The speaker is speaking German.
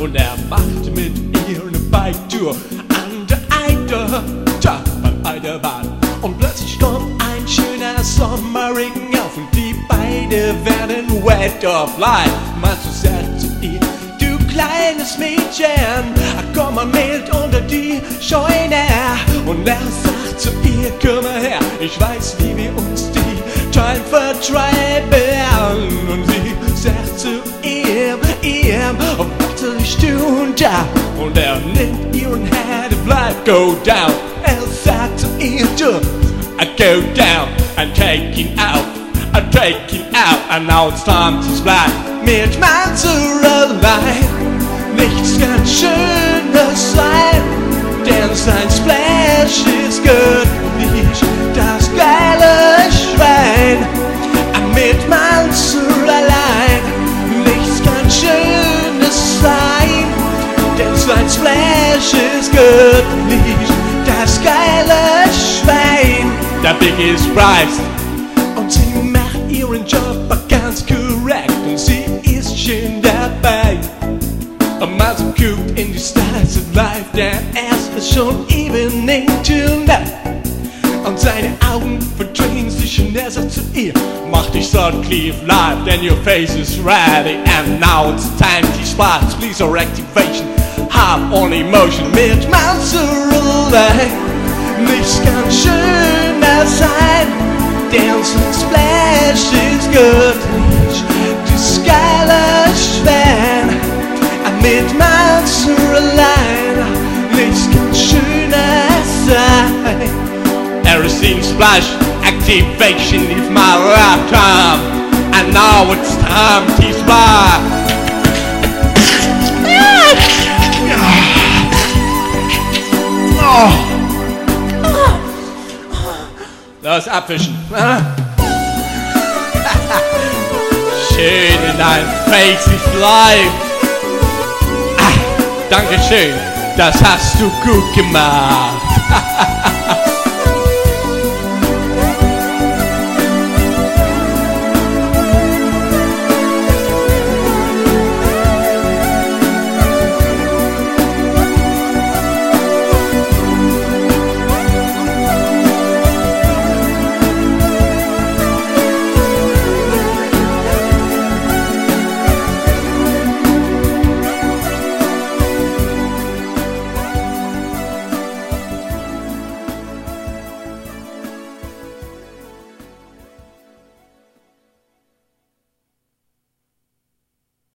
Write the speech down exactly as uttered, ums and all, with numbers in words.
und er machte mit ihr eine Bike-Tour an der Eider, da beim Eiderbahn. Und plötzlich kommt ein schöner Sommerregen auf und die beide werden wet of life. Meinst du, sagt zu ihr, du kleines Mädchen, komm mal mit unter die Scheune. Und er sagt zu ihr, komm mal her, ich weiß, wie wir uns die Time vertreiben. Und sie sagt zu ihm, ihm, was soll ich tun da? Und er nimmt ihren Hand and life go down. Er sagt zu ihr, du, I go down and take him out, I take him out, and now it's time to splash. Mit Mansuralei, nichts kann schöner sein, denn sein Splash ist göttlich, das geile Schwein. Mit Mansuralei, nichts kann schönes sein, denn sein Splash ist göttlich, das geile Schwein. Der Big ist Price und sie macht ihren Job ganz korrekt und sie ist schön dabei. Und man so guckt in die Stars of Life, denn es ist schon Evening tonight. Und seine Augen verdrehen sich und er sagt zu ihr, mach dich Suncleave live, then your face is ready. And now it's time to sparks, please or activation, have on emotion. Mit Mansuralei, nichts kann schöner sein, denn sein Splash ist göttlich, das geile Schwein. Mit Mansuralei, nichts kann schöner sein. Everything splash, activation is my lifetime, and now it's time to splash. Oh. Das Abwischen. Schön in dein Face is live. Ah, Dankeschön, das hast du gut gemacht.